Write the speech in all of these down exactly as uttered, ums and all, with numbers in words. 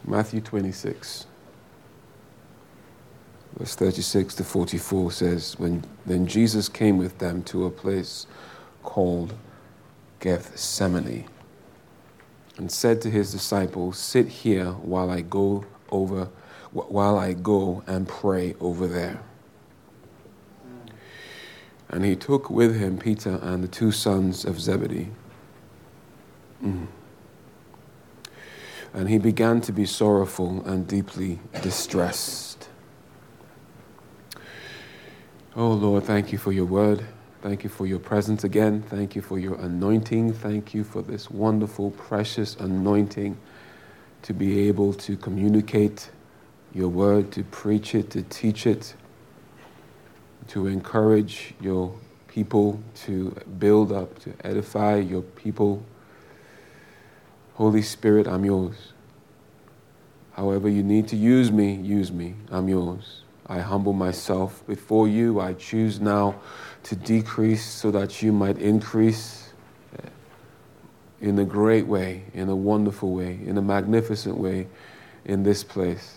Matthew twenty-six, verse thirty-six to forty-four says, when then Jesus came with them to a place called Gethsemane, and said to his disciples, sit here while I go over, while I go and pray over there. And he took with him Peter and the two sons of Zebedee. Mm. And he began to be sorrowful and deeply distressed. Oh Lord, thank you for your word. Thank you for your presence again. Thank you for your anointing. Thank you for this wonderful, precious anointing to be able to communicate your word, to preach it, to teach it, to encourage your people, to build up, to edify your people. Holy Spirit, I'm yours. However you need to use me, use me. I'm yours. I humble myself before you. I choose now to decrease so that you might increase in a great way, in a wonderful way, in a magnificent way in this place.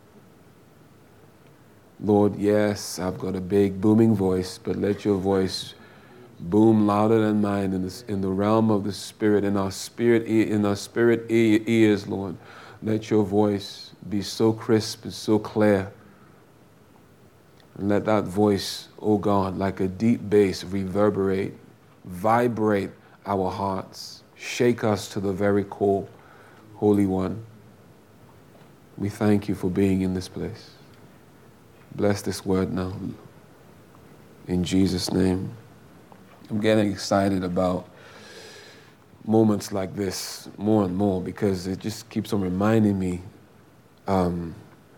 Lord, yes, I've got a big booming voice, but let your voice boom louder than mine in, this, in the realm of the Spirit, in our spirit, in our spirit ears, Lord. Let your voice be so crisp and so clear. And let that voice, oh God, like a deep bass, reverberate, vibrate our hearts, shake us to the very core, Holy One. We thank you for being in this place. Bless this word now. In Jesus' name. I'm getting excited about moments like this more and more because it just keeps on reminding me um,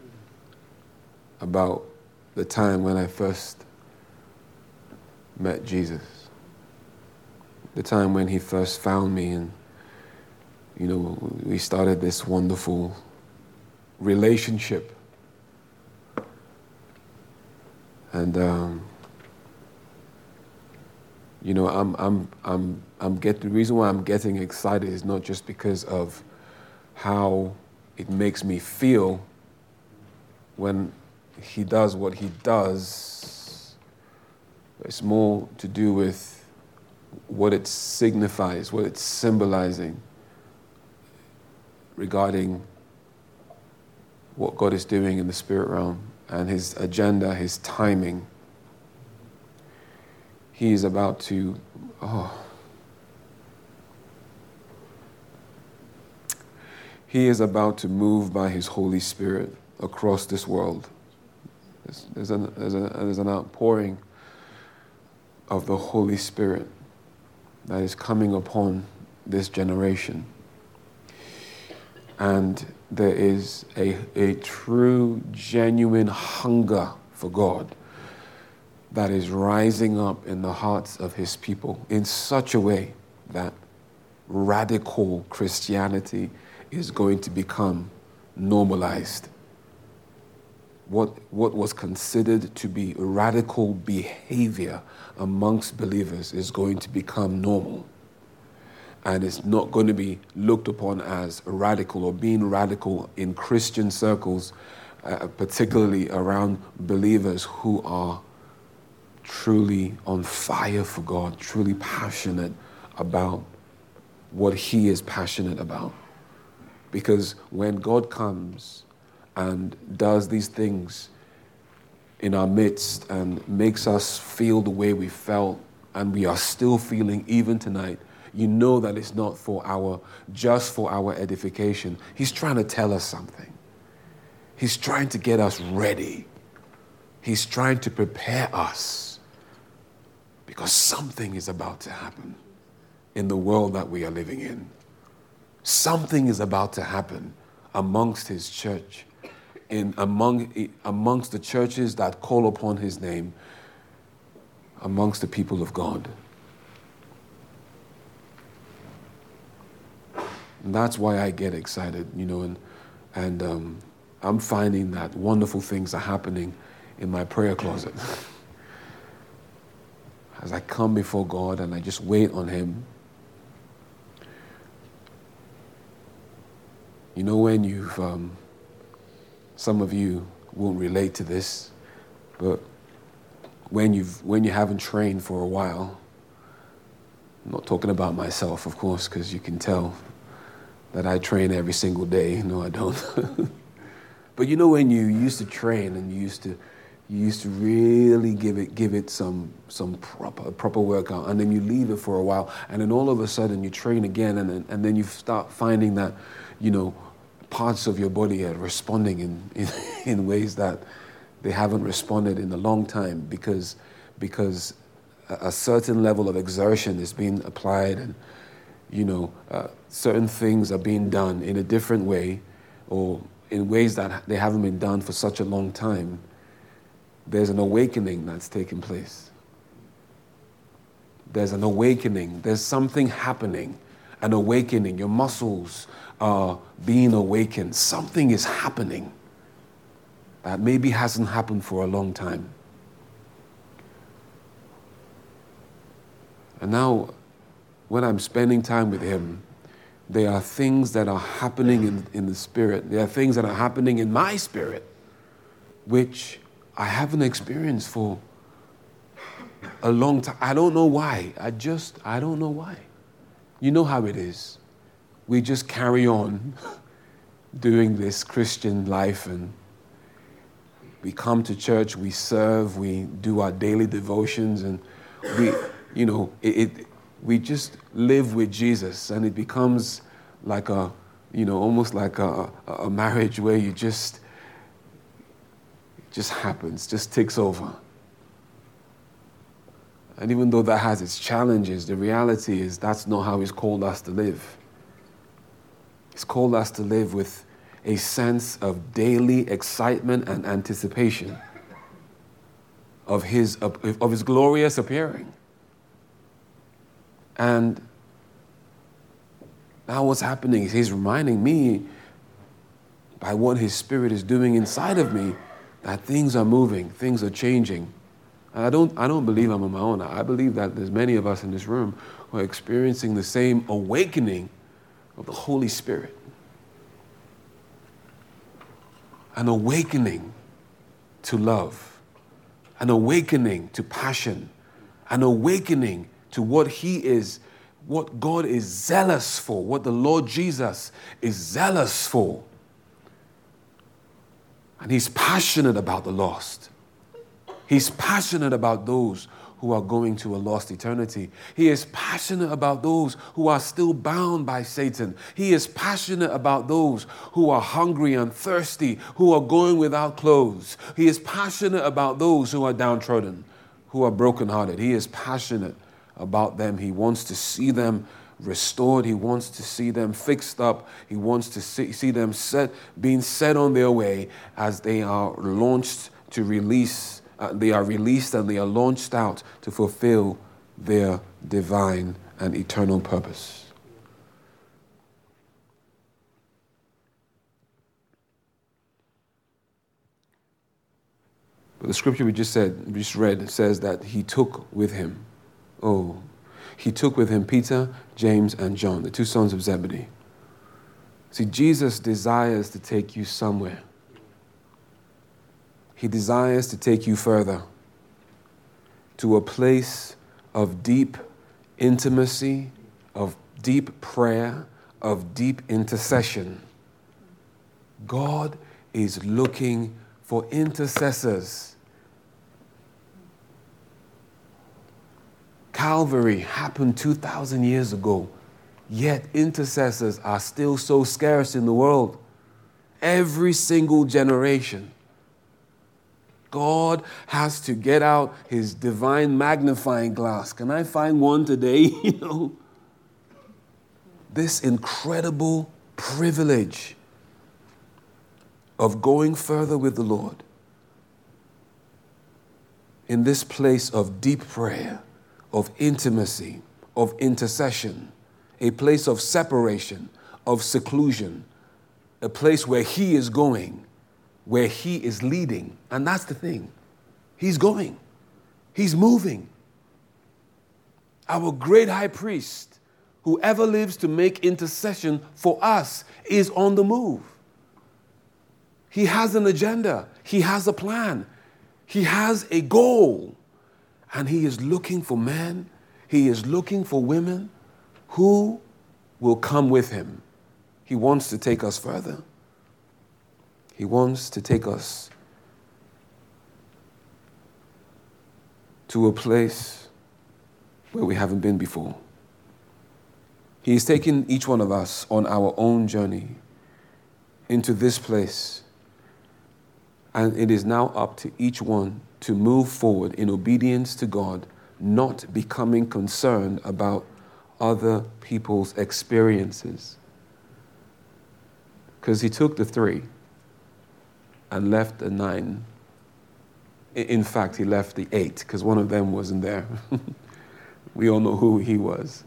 about the time when I first met Jesus. The time when he first found me and, you know, we started this wonderful relationship. And, um, you know, I'm, I'm, I'm, I'm get, the reason why I'm getting excited is not just because of how it makes me feel when he does what he does. It's more to do with what it signifies, what it's symbolizing regarding what God is doing in the spirit realm and his agenda, his timing. He is about to, oh, he is about to move by his Holy Spirit across this world. There's, there's, an, there's, a, there's an outpouring of the Holy Spirit that is coming upon this generation. And there is a, a true, genuine hunger for God that is rising up in the hearts of his people in such a way that radical Christianity is going to become normalized. What, what was considered to be radical behavior amongst believers is going to become normal. And it's not going to be looked upon as radical or being radical in Christian circles, uh, particularly around believers who are truly on fire for God, truly passionate about what he is passionate about. Because when God comes and does these things in our midst and makes us feel the way we felt and we are still feeling even tonight, you know that it's not for our, just for our edification. He's trying to tell us something. He's trying to get us ready. He's trying to prepare us because something is about to happen in the world that we are living in. Something is about to happen amongst his church, in among amongst the churches that call upon his name, amongst the people of God. And that's why I get excited, you know, and and um, I'm finding that wonderful things are happening in my prayer closet. As I come before God and I just wait on him. You know, when you've um, some of you won't relate to this, but when you've when you haven't trained for a while, I'm not talking about myself, of course, because you can tell that I train every single day. No, I don't. But you know when you used to train and you used to you used to really give it give it some some proper proper workout, and then you leave it for a while, and then all of a sudden you train again, and then, and then you start finding that, you know, parts of your body are responding in, in, in ways that they haven't responded in a long time because because a, a certain level of exertion is being applied, and you know uh, certain things are being done in a different way or in ways that they haven't been done for such a long time. There's an awakening that's taking place. There's an awakening. There's something happening, an awakening. Your muscles are being awakened. Something is happening that maybe hasn't happened for a long time. And now, when I'm spending time with him, there are things that are happening in, in the spirit. There are things that are happening in my spirit, which I haven't experienced for a long time. I don't know why. I just, I don't know why. You know how it is. We just carry on doing this Christian life, and we come to church, we serve, we do our daily devotions, and we, you know, it, it we just live with Jesus, and it becomes like a, you know, almost like a, a marriage where you just, it just happens, just takes over. And even though that has its challenges, the reality is that's not how he's called us to live. He's called us to live with a sense of daily excitement and anticipation of his, of, of his glorious appearing. And now what's happening is he's reminding me by what his Spirit is doing inside of me that things are moving, things are changing. And I don't, I don't believe I'm on my own. I believe that there's many of us in this room who are experiencing the same awakening of the Holy Spirit. An awakening to love, an awakening to passion, an awakening to what he is, what God is zealous for, what the Lord Jesus is zealous for. And he's passionate about the lost. He's passionate about those who are going to a lost eternity. He is passionate about those who are still bound by Satan. He is passionate about those who are hungry and thirsty, who are going without clothes. He is passionate about those who are downtrodden, who are brokenhearted. He is passionate about them. He wants to see them restored. He wants to see them fixed up. He wants to see, see them set, being set on their way as they are launched to release. Uh, they are released and they are launched out to fulfill their divine and eternal purpose. But the scripture we just said, we just read, it says that he took with him. Oh, he took with him Peter, James, and John, the two sons of Zebedee. See, Jesus desires to take you somewhere. He desires to take you further to a place of deep intimacy, of deep prayer, of deep intercession. God is looking for intercessors. Calvary happened two thousand years ago, yet intercessors are still so scarce in the world. Every single generation, God has to get out his divine magnifying glass. Can I find one today? You know, this incredible privilege of going further with the Lord in this place of deep prayer, of intimacy, of intercession, a place of separation, of seclusion, a place where he is going, where he is leading. And that's the thing. He's going. He's moving. Our great high priest, whoever lives to make intercession for us, is on the move. He has an agenda. He has a plan. He has a goal. And he is looking for men. He is looking for women who will come with him. He wants to take us further. He wants to take us to a place where we haven't been before. He is taking each one of us on our own journey into this place. And it is now up to each one to move forward in obedience to God, not becoming concerned about other people's experiences. Because he took the three and left the nine. In fact, he left the eight because one of them wasn't there. We all know who he was.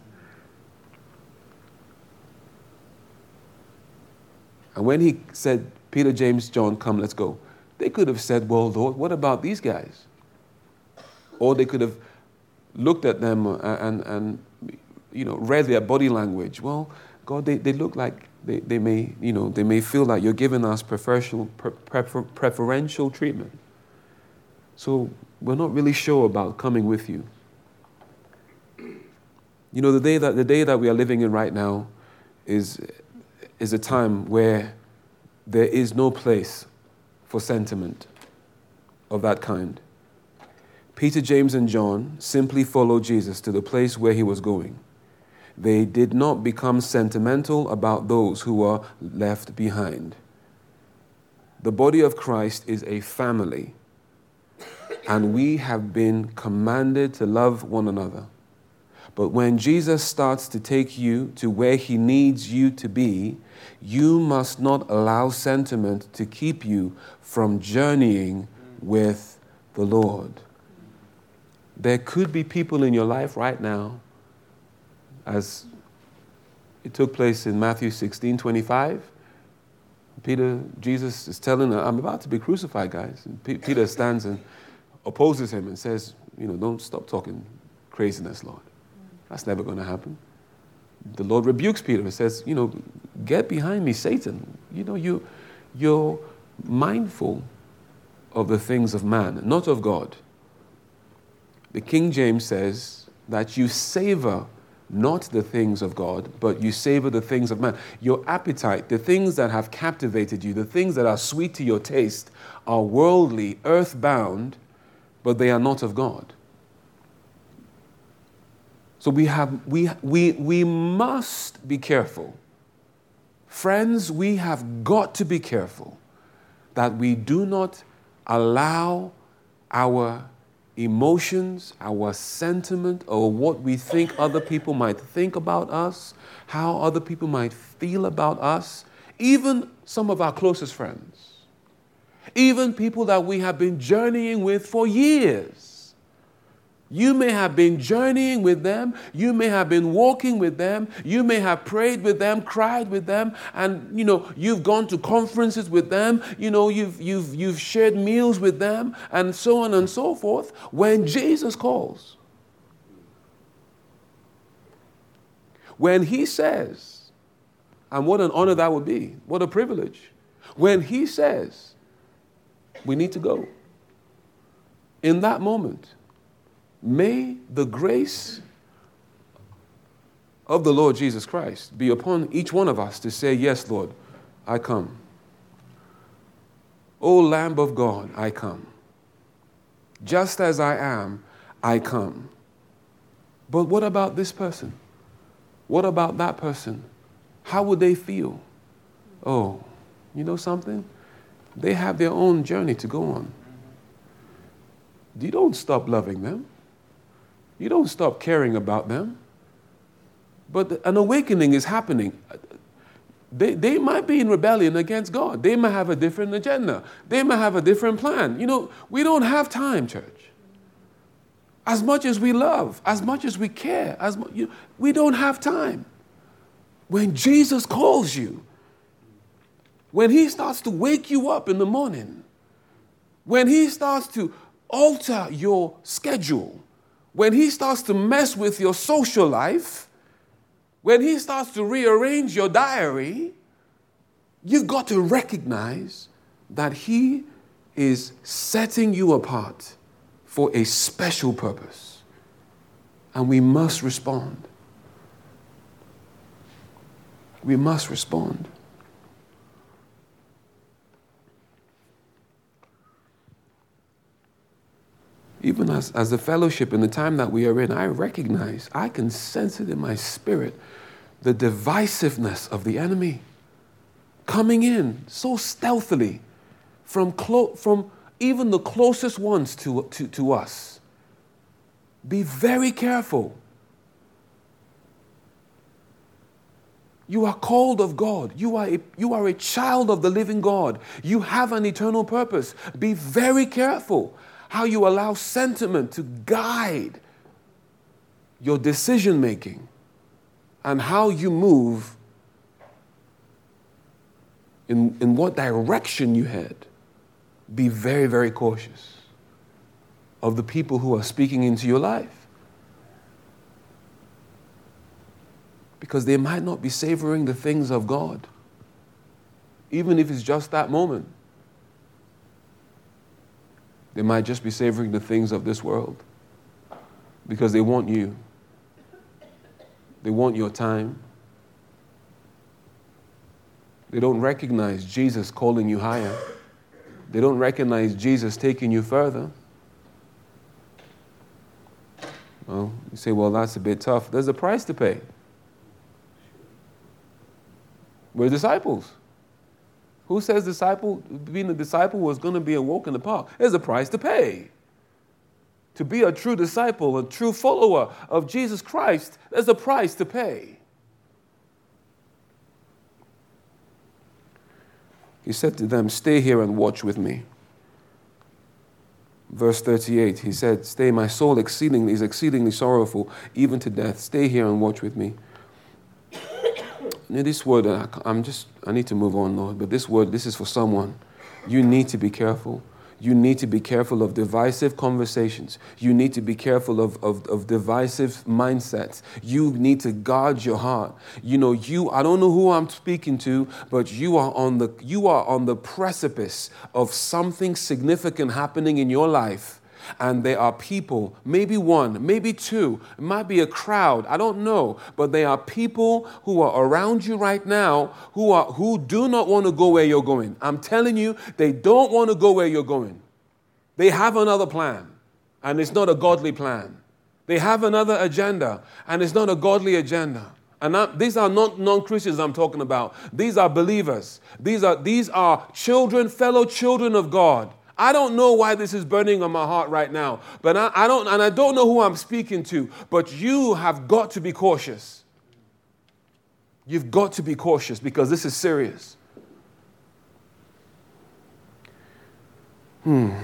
And when he said, Peter, James, John, come, let's go, they could have said, well, Lord, what about these guys? Or they could have looked at them and, and, and you know, read their body language. Well, God, they, they look like they, they may, you know, they may feel like you're giving us preferential, prefer, preferential treatment. So we're not really sure about coming with you. You know, the day that the day that we are living in right now is is a time where there is no place for sentiment of that kind. Peter, James, and John simply followed Jesus to the place where he was going. They did not become sentimental about those who are left behind. The body of Christ is a family, and we have been commanded to love one another. But when Jesus starts to take you to where he needs you to be, you must not allow sentiment to keep you from journeying with the Lord. There could be people in your life right now, as it took place in Matthew sixteen twenty-five. Peter, Jesus is telling them, I'm about to be crucified, guys. And P- Peter stands and opposes him and says, you know, don't stop talking craziness, Lord. That's never going to happen. The Lord rebukes Peter and says, you know, get behind me, Satan. You know, you, you're mindful of the things of man, not of God. The King James says that you savor not the things of God, but you savor the things of man. Your appetite, the things that have captivated you, the things that are sweet to your taste, are worldly, earthbound, but they are not of God. So we have we we we must be careful. Friends, we have got to be careful that we do not allow our emotions, our sentiment, or what we think other people might think about us, how other people might feel about us, even some of our closest friends, even people that we have been journeying with for years. You may have been journeying with them. You may have been walking with them. You may have prayed with them, cried with them, and you know you've gone to conferences with them. You know you've you've you've shared meals with them, and so on and so forth. When Jesus calls, when he says, and what an honor that would be, what a privilege. When he says, we need to go. In that moment, may the grace of the Lord Jesus Christ be upon each one of us to say, yes, Lord, I come. O Lamb of God, I come. Just as I am, I come. But what about this person? What about that person? How would they feel? Oh, you know something? They have their own journey to go on. You don't stop loving them. You don't stop caring about them. But an awakening is happening. They, they might be in rebellion against God. They might have a different agenda. They might have a different plan. You know, we don't have time, church. As much as we love, as much as we care, as much, you, we don't have time. When Jesus calls you, when he starts to wake you up in the morning, when he starts to alter your schedule, when he starts to mess with your social life, when he starts to rearrange your diary, you've got to recognize that He is setting you apart for a special purpose. And we must respond. We must respond. Even as, as a fellowship in the time that we are in, I recognize, I can sense it in my spirit, the divisiveness of the enemy coming in so stealthily from, clo- from even the closest ones to, to, to us. Be very careful. You are called of God. You are, a, you are a child of the living God. You have an eternal purpose. Be very careful how you allow sentiment to guide your decision making and how you move in, in what direction you head. Be very, very cautious of the people who are speaking into your life, because they might not be savoring the things of God, even if it's just that moment. They might just be savoring the things of this world because they want you. They want your time. They don't recognize Jesus calling you higher. They don't recognize Jesus taking you further. Well, you say, well, that's a bit tough. There's a price to pay. We're disciples. Who says disciple, being a disciple was going to be a walk in the park? There's a price to pay. To be a true disciple, a true follower of Jesus Christ, there's a price to pay. He said to them, stay here and watch with me. Verse thirty-eight, he said, stay, my soul exceedingly is exceedingly sorrowful, even to death. Stay here and watch with me. Now, this word, I'm just, I need to move on, Lord, but this word, this is for someone. You need to be careful. You need to be careful of divisive conversations. You need to be careful of, of, of divisive mindsets. You need to guard your heart. You know, you, I don't know who I'm speaking to, but you are on the, you are on the precipice of something significant happening in your life. And there are people, maybe one, maybe two, it might be a crowd, I don't know, but there are people who are around you right now who are who do not want to go where you're going. I'm telling you, they don't want to go where you're going. They have another plan, and it's not a godly plan. They have another agenda, and it's not a godly agenda. And I, these are not non-Christians I'm talking about. These are believers. These are, these are children, fellow children of God. I don't know why this is burning on my heart right now, but I, I don't, and I don't know who I'm speaking to, but you have got to be cautious. You've got to be cautious because this is serious. Hmm.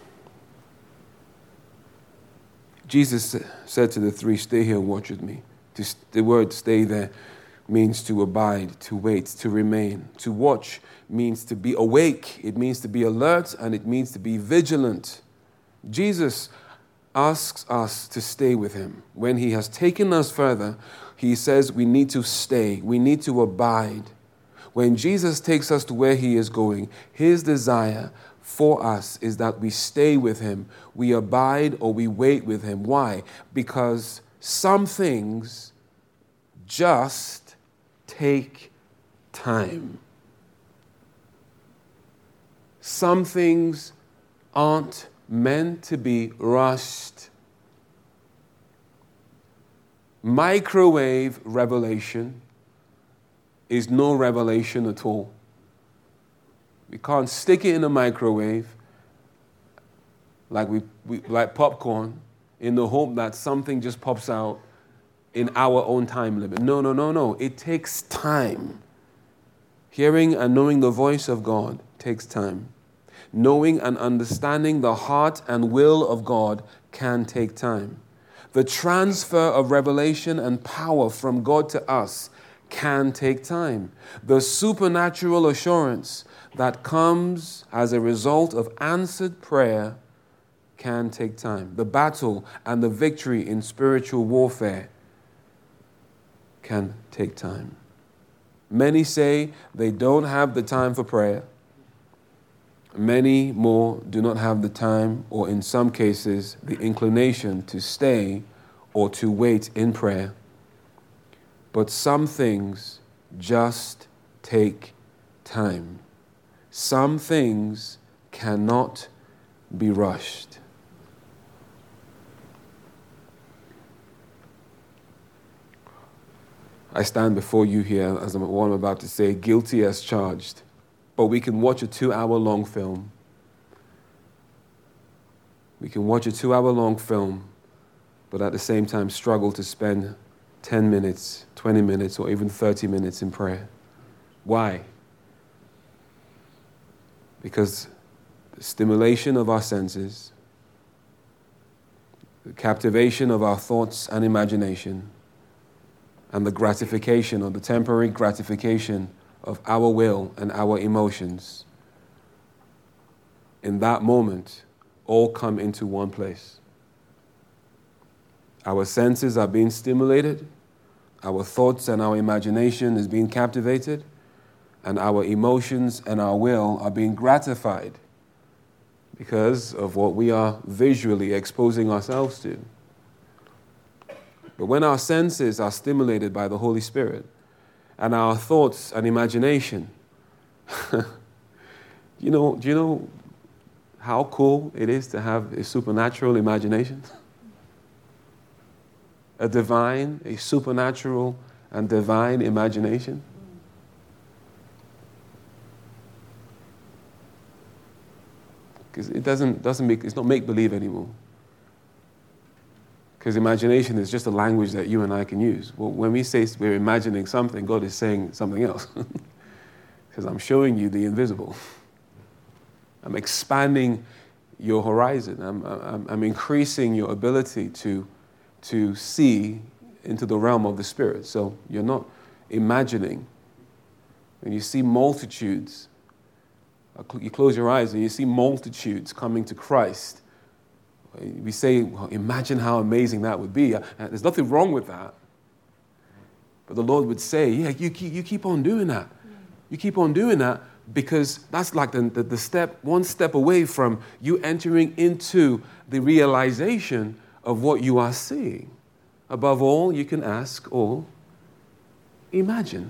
Jesus said to the three, stay here and watch with me. The word stay there means to abide, to wait, to remain. To watch means to be awake. It means to be alert, and it means to be vigilant. Jesus asks us to stay with him. When he has taken us further, he says we need to stay. We need to abide. When Jesus takes us to where he is going, his desire for us is that we stay with him. We abide or we wait with him. Why? Because some things just take time. Some things aren't meant to be rushed. Microwave revelation is no revelation at all. We can't stick it in a microwave like we, we like popcorn in the hope that something just pops out in our own time limit. No, no, no, no. It takes time. Hearing and knowing the voice of God takes time. Knowing and understanding the heart and will of God can take time. The transfer of revelation and power from God to us can take time. The supernatural assurance that comes as a result of answered prayer can take time. The battle and the victory in spiritual warfare can take time. Many say they don't have the time for prayer. Many more do not have the time, or in some cases, the inclination to stay or to wait in prayer. But some things just take time. Some things cannot be rushed. I stand before you here, as I'm, what I'm about to say, guilty as charged. But we can watch a two-hour-long film. We can watch a two-hour-long film, but at the same time struggle to spend ten minutes, twenty minutes, or even thirty minutes in prayer. Why? Because the stimulation of our senses, the captivation of our thoughts and imagination, and the gratification, or the temporary gratification of our will and our emotions, in that moment, all come into one place. Our senses are being stimulated, our thoughts and our imagination is being captivated, and our emotions and our will are being gratified because of what we are visually exposing ourselves to. But when our senses are stimulated by the Holy Spirit, and our thoughts and imagination, you know, do you know how cool it is to have a supernatural imagination? A divine, a supernatural and divine imagination. Because it doesn't, doesn't make, it's not make-believe anymore. Because imagination is just a language that you and I can use. Well, when we say we're imagining something, God is saying something else. Because I'm showing you the invisible. I'm expanding your horizon. I'm, I'm, I'm increasing your ability to, to see into the realm of the Spirit. So you're not imagining. When you see multitudes, you close your eyes and you see multitudes coming to Christ. We say, well, imagine how amazing that would be. There's nothing wrong with that. But the Lord would say, yeah, you keep, you keep on doing that. You keep on doing that because that's like the, the, the step, one step away from you entering into the realization of what you are seeing. Above all, you can ask or imagine.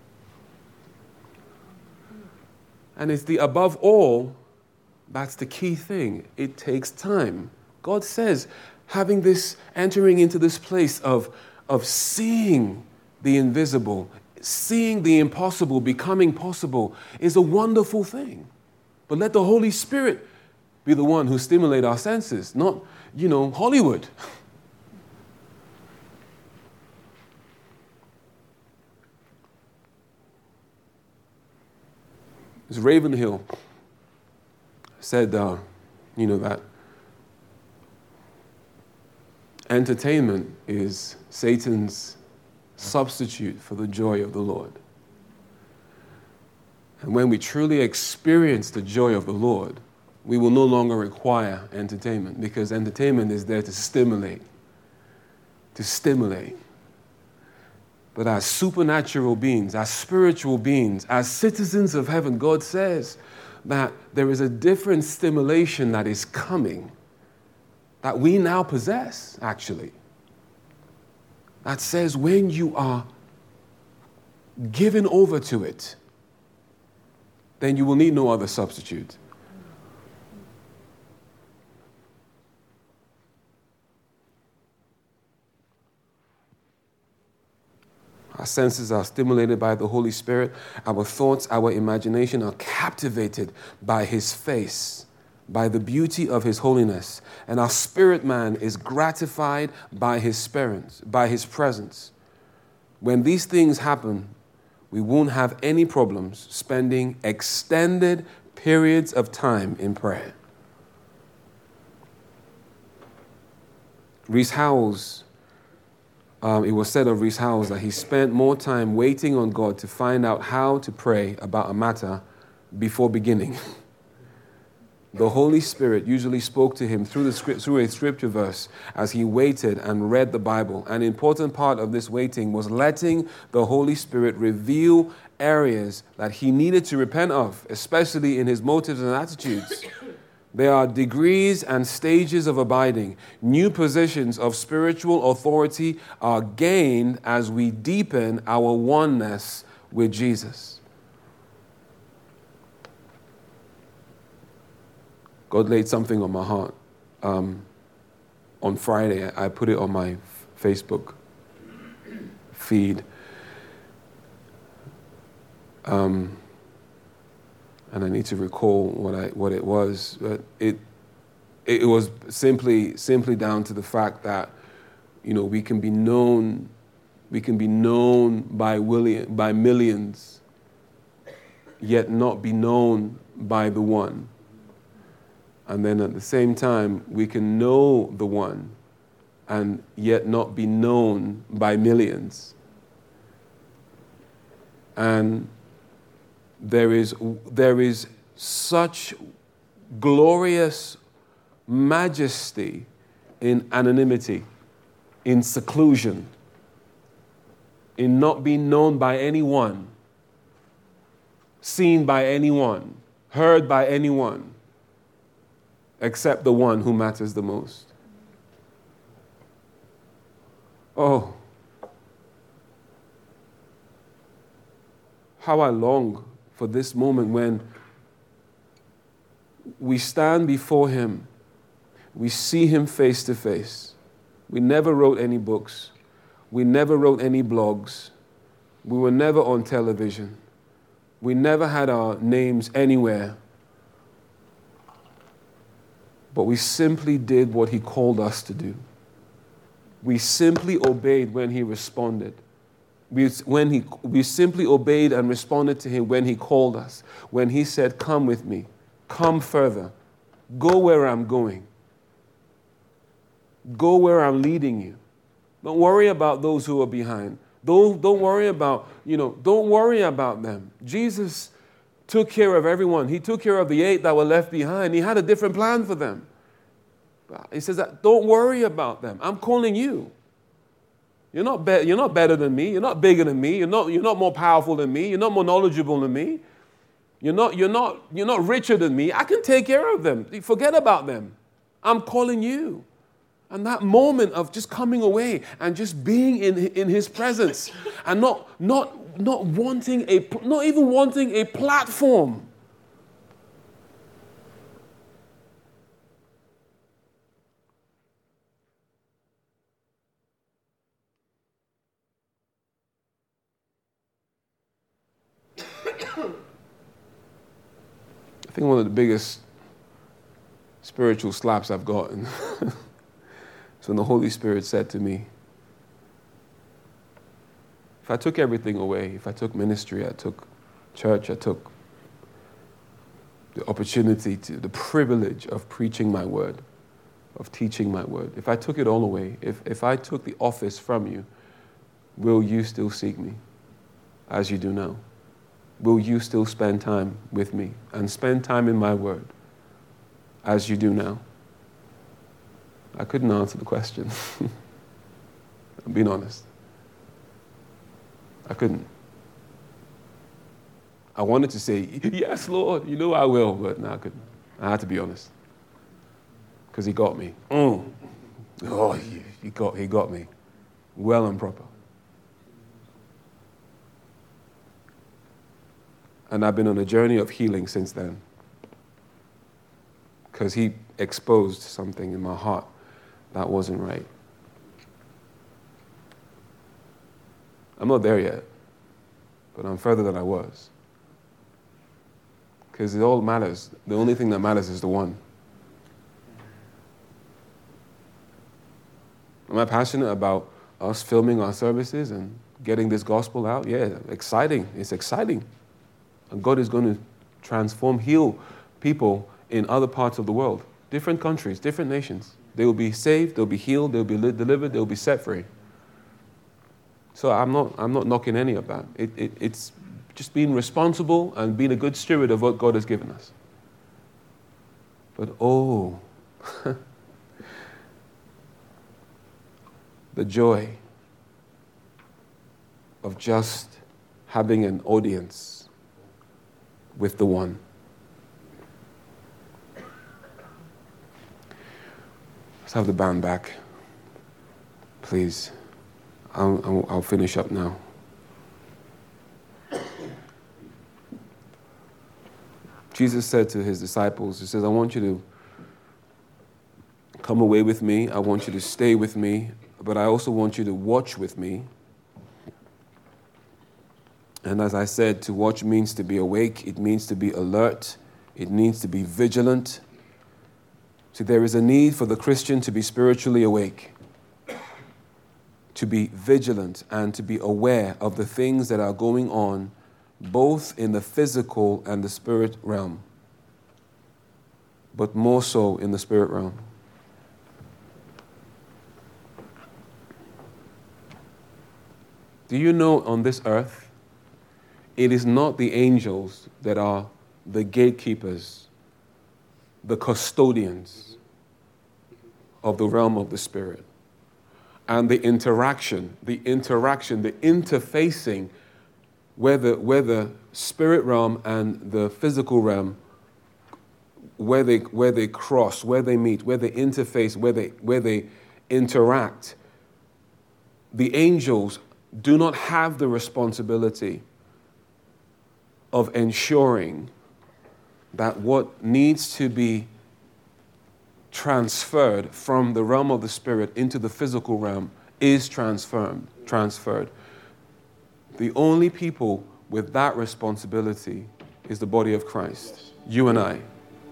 And it's the above all, that's the key thing. It takes time. God says, having this, entering into this place of, of seeing the invisible, seeing the impossible becoming possible is a wonderful thing. But let the Holy Spirit be the one who stimulates our senses, not, you know, Hollywood. It's Ravenhill said, uh, you know, that entertainment is Satan's substitute for the joy of the Lord. And when we truly experience the joy of the Lord, we will no longer require entertainment, because entertainment is there to stimulate, to stimulate. But as supernatural beings, as spiritual beings, as citizens of heaven, God says that there is a different stimulation that is coming that we now possess, actually. That says when you are given over to it, then you will need no other substitute. Our senses are stimulated by the Holy Spirit. Our thoughts, our imagination are captivated by His face, by the beauty of His holiness. And our spirit man is gratified by His spirit, by His presence. When these things happen, we won't have any problems spending extended periods of time in prayer. Rees Howells, um, it was said of Rees Howells that he spent more time waiting on God to find out how to pray about a matter before beginning. The Holy Spirit usually spoke to him through, the script, through a scripture verse as he waited and read the Bible. An important part of this waiting was letting the Holy Spirit reveal areas that he needed to repent of, especially in his motives and attitudes. There are degrees and stages of abiding. New positions of spiritual authority are gained as we deepen our oneness with Jesus. God laid something on my heart. Um, on Friday, I put it on my Facebook feed. Um, and I need to recall what I what it was, but it it was simply simply down to the fact that, you know, we can be known we can be known by willion, by millions, yet not be known by the one. And then at the same time, we can know the one and yet not be known by millions. And There is, there is such glorious majesty in anonymity, in seclusion, in not being known by anyone, seen by anyone, heard by anyone, except the one who matters the most. Oh, how I long for this moment when we stand before him, we see him face to face. We never wrote any books. We never wrote any blogs. We were never on television. We never had our names anywhere. But we simply did what he called us to do. We simply obeyed when he responded. We, when he, we simply obeyed and responded to him when he called us, when he said, come with me, come further, go where I'm going, go where I'm leading you. Don't worry about those who are behind. Don't, don't worry about, you know, don't worry about them. Jesus took care of everyone. He took care of the eight that were left behind. He had a different plan for them. He says that, don't worry about them. I'm calling you. You're not, be- you're not better than me. You're not bigger than me. You're not, you're not more powerful than me. You're not more knowledgeable than me. You're not, you're, not, you're not richer than me. I can take care of them. Forget about them. I'm calling you. And that moment of just coming away and just being in, in his presence and not, not, not wanting a, not even wanting a platform. I think one of the biggest spiritual slaps I've gotten is when the Holy Spirit said to me, if I took everything away, if I took ministry, I took church, I took the opportunity to, the privilege of preaching my word, of teaching my word, if I took it all away, if, if I took the office from you, will you still seek me as you do now? Will you still spend time with me and spend time in my word as you do now? I couldn't answer the question. I'm being honest. I couldn't. I wanted to say, yes, Lord, you know I will, but no, I couldn't. I had to be honest. Because he got me. Mm. Oh, he, he, got, he got me. Well and proper. And I've been on a journey of healing since then. Because he exposed something in my heart that wasn't right. I'm not there yet, but I'm further than I was. Because it all matters. The only thing that matters is the one. Am I passionate about us filming our services and getting this gospel out? Yeah, exciting. It's exciting. And God is going to transform, heal people in other parts of the world, different countries, different nations. They will be saved, they'll be healed, they'll be delivered, they'll be set free. So I'm not, I'm not knocking any of that. It, it, it's just being responsible and being a good steward of what God has given us. But oh, the joy of just having an audience with the One. Let's have the band back, please. I'll, I'll, I'll finish up now. Jesus said to his disciples, he says, I want you to come away with me. I want you to stay with me, but I also want you to watch with me. And as I said, to watch means to be awake. It means to be alert. It means to be vigilant. So there is a need for the Christian to be spiritually awake, to be vigilant, and to be aware of the things that are going on both in the physical and the spirit realm, but more so in the spirit realm. Do you know on this earth, it is not the angels that are the gatekeepers, the custodians of the realm of the spirit? And the interaction, the interaction, the interfacing where the, where the spirit realm and the physical realm, where they, where they cross, where they meet, where they interface, where they, where they interact. The angels do not have the responsibility of ensuring that what needs to be transferred from the realm of the spirit into the physical realm is transferred. transferred. The only people with that responsibility is the body of Christ, you and I.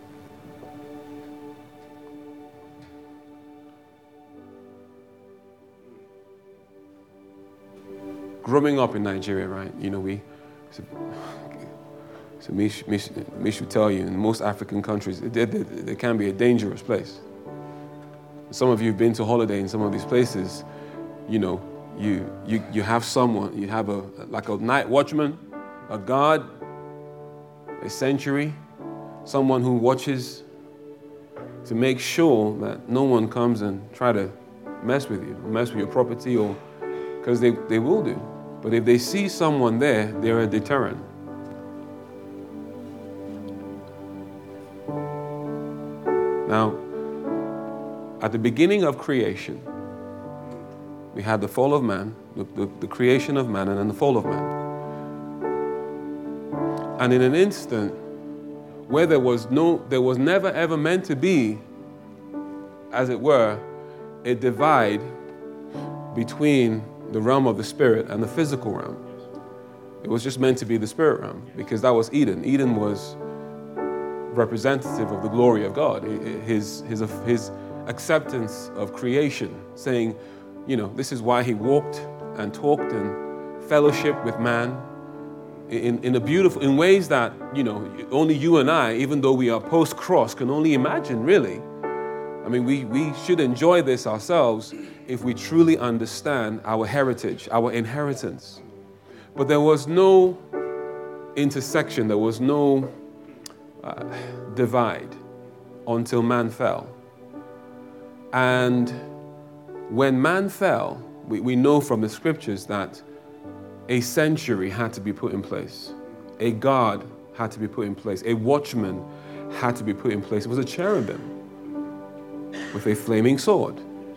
Growing up in Nigeria, right, you know, we, so, so Mish, Mish, Mish would tell you, in most African countries, it, it, it, it can be a dangerous place. Some of you have been to holiday in some of these places, you know, You, you you have someone, you have a like a night watchman, a guard, a sentry, someone who watches to make sure that no one comes and try to mess with you, mess with your property, or because they, they will do. But if they see someone there, they're a deterrent. Now, at the beginning of creation, we had the fall of man, the, the, the creation of man, and then the fall of man. And in an instant, where there was no, there was never ever meant to be, as it were, a divide between the realm of the spirit and the physical realm. It was just meant to be the spirit realm, because that was Eden. Eden was representative of the glory of God, his, his, his acceptance of creation, saying, you know, this is why he walked and talked and fellowshiped with man in, in a beautiful, in ways that, you know, only you and I, even though we are post-cross, can only imagine, really. I mean, we, we should enjoy this ourselves if we truly understand our heritage, our inheritance. But there was no intersection, there was no uh, divide until man fell. And when man fell, we, we know from the scriptures that a sanctuary had to be put in place. A guard had to be put in place. A watchman had to be put in place. It was a cherubim with a flaming sword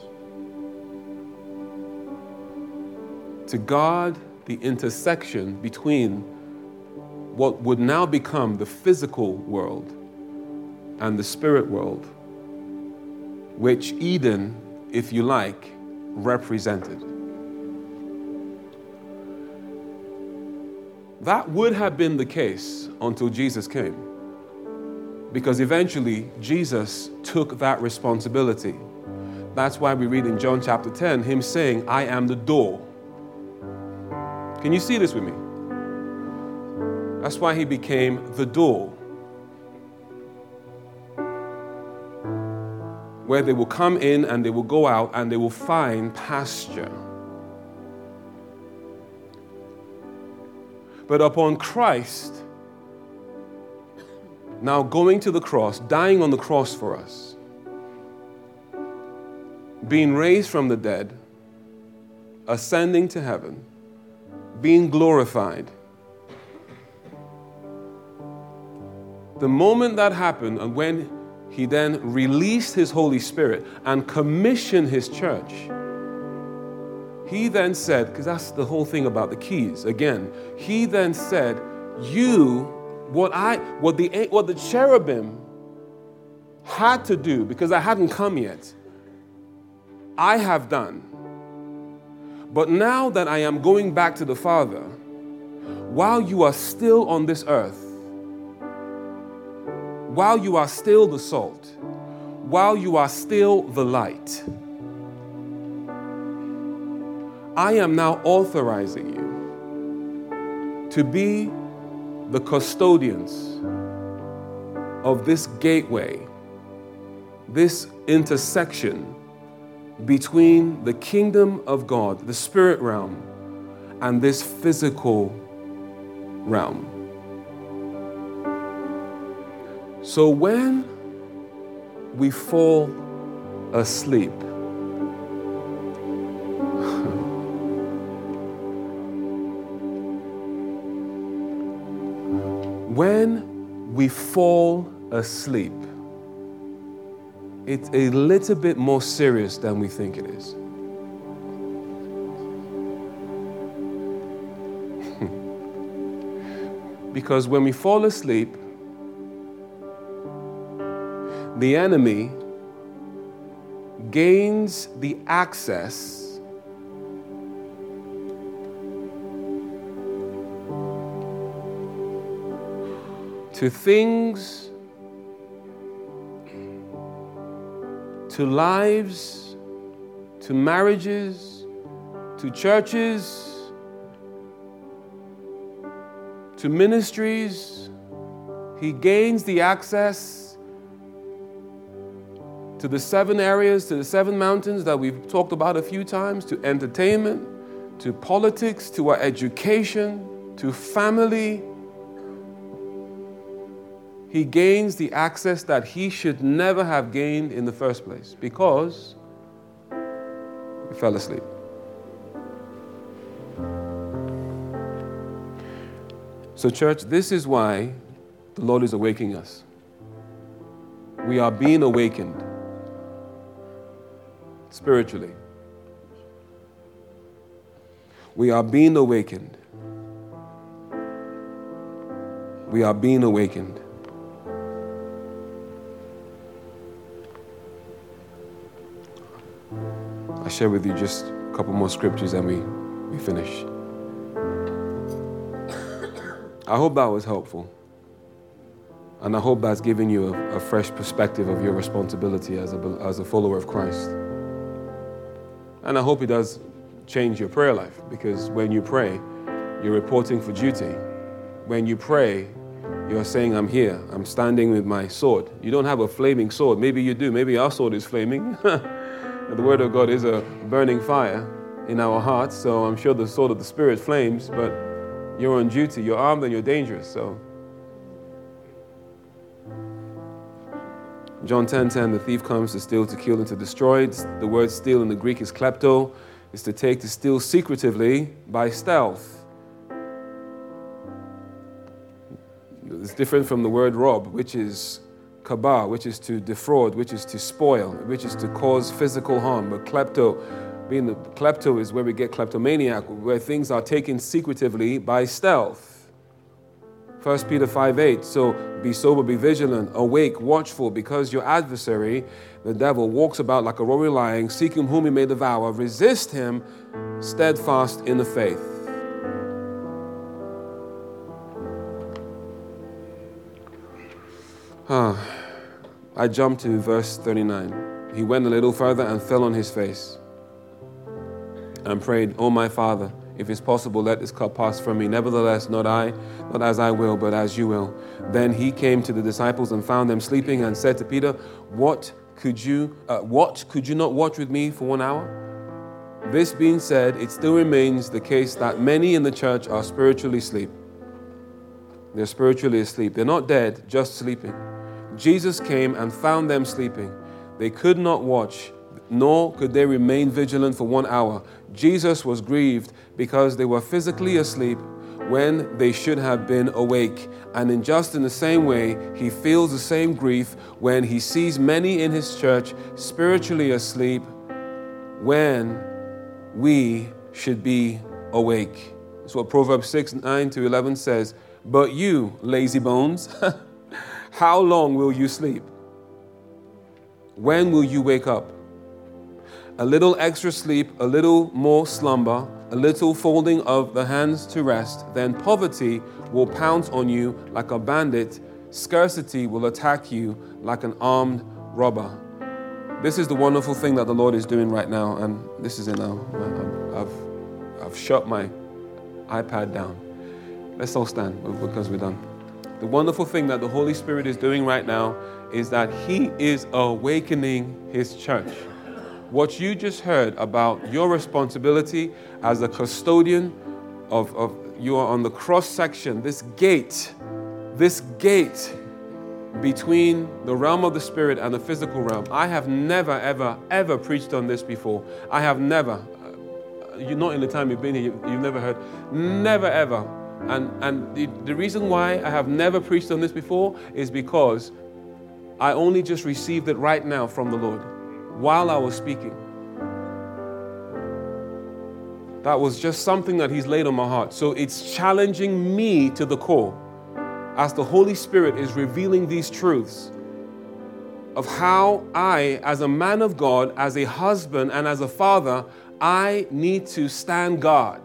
to guard the intersection between what would now become the physical world and the spirit world, which Eden, if you like, represented. That would have been the case until Jesus came, because eventually Jesus took that responsibility. That's why we read in John chapter ten, him saying, I am the door. Can you see this with me? That's why he became the door, where they will come in and they will go out and they will find pasture. But upon Christ now going to the cross, dying on the cross for us, being raised from the dead, ascending to heaven, being glorified, The moment that happened, and when he then released his Holy Spirit and commissioned his church, he then said, because that's the whole thing about the keys, again, he then said, you, what I, what the, what the cherubim had to do, because I hadn't come yet, I have done. But now that I am going back to the Father, while you are still on this earth, while you are still the salt, while you are still the light, I am now authorizing you to be the custodians of this gateway, this intersection between the kingdom of God, the spirit realm, and this physical realm. So when we fall asleep, when we fall asleep, it's a little bit more serious than we think it is. Because when we fall asleep, the enemy gains the access to things, to lives, to marriages, to churches, to ministries. He gains the access to the seven areas, to the seven mountains that we've talked about a few times, to entertainment, to politics, to our education, to family. He gains the access that he should never have gained in the first place because he fell asleep. So, church, this is why the Lord is awakening us. We are being awakened spiritually. We are being awakened. We are being awakened. I'll share with you just a couple more scriptures and we, we finish. I hope that was helpful. And I hope that's given you a, a fresh perspective of your responsibility as a, as a follower of Christ. And I hope it does change your prayer life, because when you pray, you're reporting for duty. When you pray, you're saying, I'm here, I'm standing with my sword. You don't have a flaming sword. Maybe you do. Maybe our sword is flaming. The word of God is a burning fire in our hearts, so I'm sure the sword of the Spirit flames, but you're on duty, you're armed and you're dangerous. So John ten ten, the thief comes to steal, to kill, and to destroy. The word steal in the Greek is klepto. It's to take, to steal secretively by stealth. It's different from the word rob, which is kabah, which is to defraud, which is to spoil, which is to cause physical harm. But klepto, being the klepto is where we get kleptomaniac, where things are taken secretively by stealth. First Peter five eight, so be sober, be vigilant, awake, watchful, because your adversary, the devil, walks about like a roaring lion, seeking whom he may devour. Resist him, steadfast in the faith. Huh. I jumped to verse thirty-nine. He went a little further and fell on his face and prayed, "Oh my Father, if it's possible, let this cup pass from me. Nevertheless, not I, not as I will, but as you will." Then he came to the disciples and found them sleeping and said to Peter, What could you, uh, what could you not watch with me for one hour? This being said, it still remains the case that many in the church are spiritually asleep. They're spiritually asleep. They're not dead, just sleeping. Jesus came and found them sleeping. They could not watch, nor could they remain vigilant for one hour. Jesus was grieved because they were physically asleep when they should have been awake. And in just in the same way, he feels the same grief when he sees many in his church spiritually asleep when we should be awake. That's what Proverbs six, nine to eleven says. But you, lazy bones, how long will you sleep? When will you wake up? A little extra sleep, a little more slumber, a little folding of the hands to rest, then poverty will pounce on you like a bandit. Scarcity will attack you like an armed robber. This is the wonderful thing that the Lord is doing right now, and this is it now. I've, I've shut my iPad down. Let's all stand because we're done. The wonderful thing that the Holy Spirit is doing right now is that He is awakening His church. What you just heard about your responsibility as a custodian of, of you are on the cross section, this gate, this gate between the realm of the spirit and the physical realm. I have never, ever, ever preached on this before. I have never. You're not in the time you've been here, you, you've never heard. Never, ever. And, and the, the reason why I have never preached on this before is because I only just received it right now from the Lord while I was speaking. That was just something that He's laid on my heart. So it's challenging me to the core as the Holy Spirit is revealing these truths of how I, as a man of God, as a husband and as a father, I need to stand guard.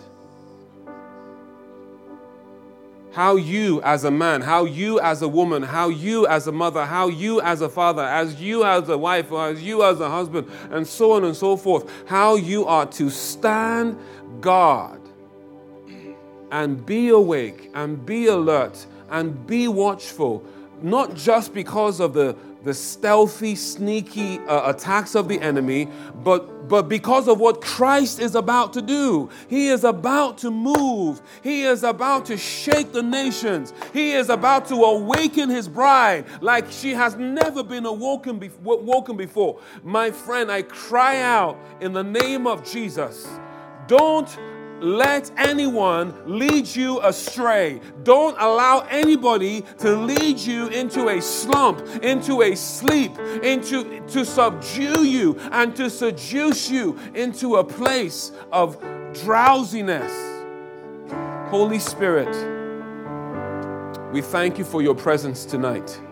How you as a man, how you as a woman, how you as a mother, how you as a father, as you as a wife, or as you as a husband, and so on and so forth, how you are to stand guard and be awake and be alert and be watchful, not just because of the, the stealthy, sneaky uh, attacks of the enemy, but, but because of what Christ is about to do. He is about to move. He is about to shake the nations. He is about to awaken His bride like she has never been awoken, be- woken before. My friend, I cry out in the name of Jesus. Don't let anyone lead you astray. Don't allow anybody to lead you into a slump, into a sleep, into to subdue you and to seduce you into a place of drowsiness. Holy Spirit, we thank you for your presence tonight.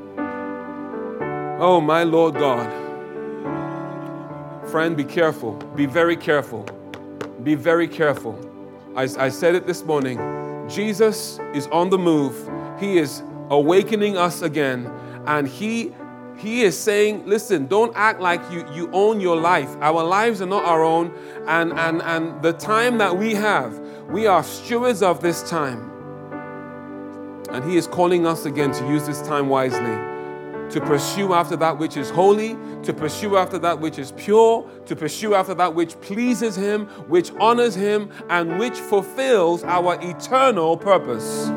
Oh, my Lord God. Friend, be careful. Be very careful. Be very careful. I, I said it this morning. Jesus is on the move. He is awakening us again. And he, he is saying, listen, don't act like you, you own your life. Our lives are not our own. And, and, and the time that we have, we are stewards of this time. And He is calling us again to use this time wisely, to pursue after that which is holy, to pursue after that which is pure, to pursue after that which pleases Him, which honors Him, and which fulfills our eternal purpose.